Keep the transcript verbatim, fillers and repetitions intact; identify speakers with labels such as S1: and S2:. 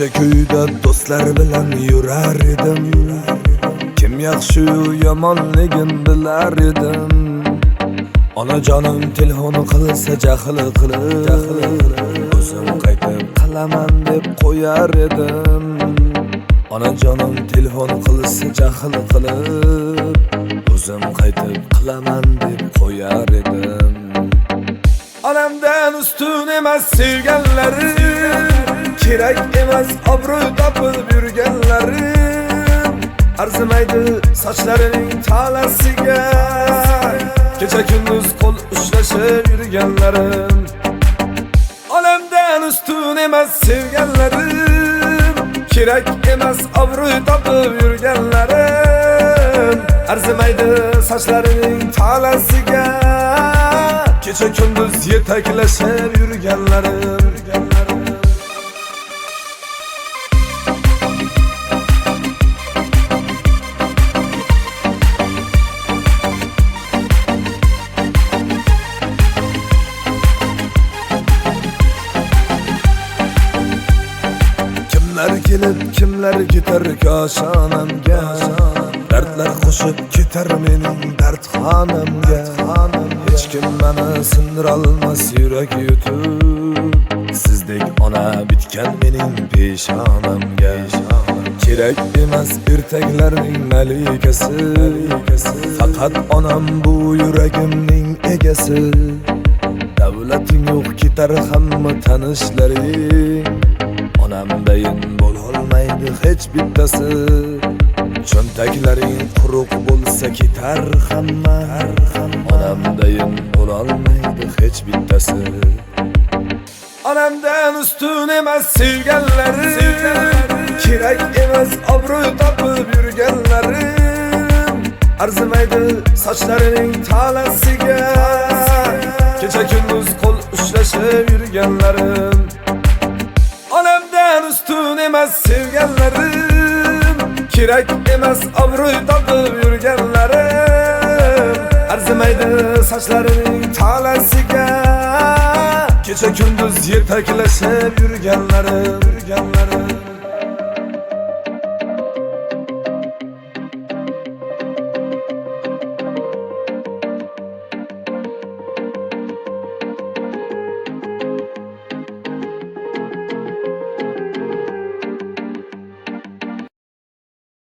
S1: Ko'cha ko'yda do'stlar bilan yurar edim. Kim yaxshi yomonligin bilar edim. Onajonim telefon qilsa jahl qilib, o'zim qaytib qilaman deb qo'yar edim. Onajonim telefon qilsa jahl qilib, o'zim qaytib qilaman deb qo'yar edim. Onamdan ustun emas sevganlarim, kerak emas obro' topib yurganlarim. Arzimaydi sochlarining talasiga, kecha kunduz qo'l ushlashib yurganlarim. Onamdan ustun emas sevganlarim, kerak emas obro' topib yurganlarim. Arzimaydi sochlarining talasiga, kecha kunduz yetaklashib yurganlarim. Kimlar kelib, kimlar ketar koshonamga, dardlar qo'shib ketar mening dardxonamga. Hech kim meni sindira olmas yurak yutib, sizdek ona bitgan mening peshonamga. Kerak emas ertaklarning malikasi, faqat onam bu yuragimning egasi. Davlating yo'q ketar hamma tanishlaring, onamdayin bo'lolmaydi hech bittasi. Cho'ntaklaring quruq bo'lsa ketar hamma, onamdayin bo'lolmaydi hech bittasi. Onamdan ustun emas sevganlarim, kerak emas obro' topib yurganlarim. Arzimaydi sochlarining talasiga, kecha kunduz qo'l ushlashib yurganlarim. Onamdan ustun emas sevganlarim, kerak emas obro' topib yurganlarim. Arzimaydi sochlarining talasiga, kecha kunduz yetaklashib yurganlarim.